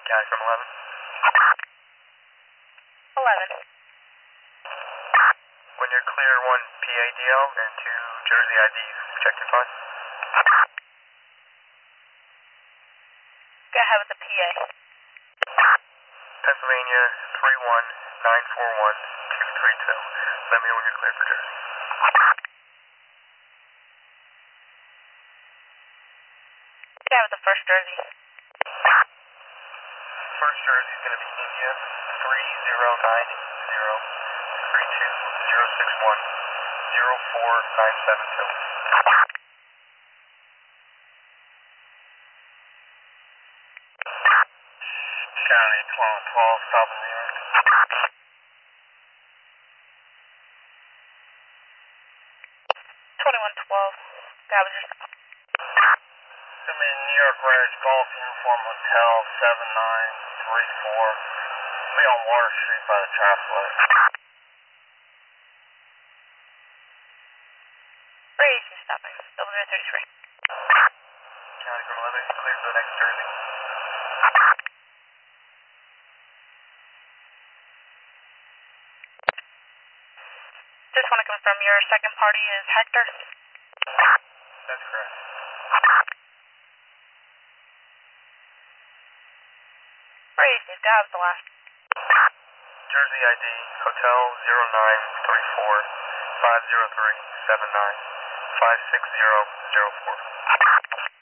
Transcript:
Guy from 11. 11. When you're clear, 1 PADL and 2 Jersey IDs. Check your phone. Go ahead with the PA. Pennsylvania 31941-232. Let me know when you're clear for Jersey. Go ahead with the first Jersey. First Jersey is going to be India 309032061-04972. County 1212, stop in New York. 2112. Go ahead with your stop. I'm in New York Ridge Golf Uniform Hotel 7934. Me on Water Street by the Trapway. Where is you stopping? 0033. County from 11, clear for the next Jersey. Just want to confirm your second party is Hector. That's correct. Where is you? Go ahead with the last. Jersey ID, Hotel 0934-503-79-56004.